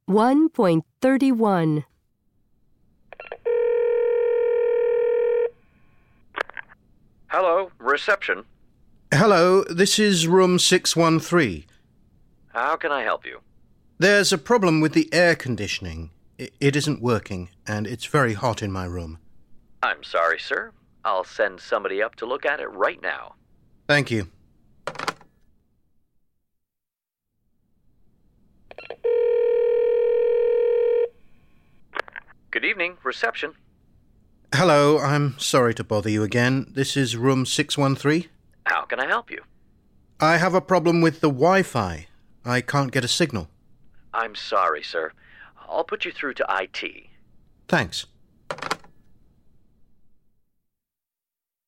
1.31. Hello, reception. Hello, this is room 613. How can I help you? There's a problem with the air conditioning. It isn't working, and it's very hot in my room. I'm sorry, sir. I'll send somebody up to look at it right now. Thank you. Good evening, reception. Hello, I'm sorry to bother you again. This is room 613. How can I help you? I have a problem with the Wi-Fi. I can't get a signal. I'm sorry, sir. I'll put you through to IT. Thanks.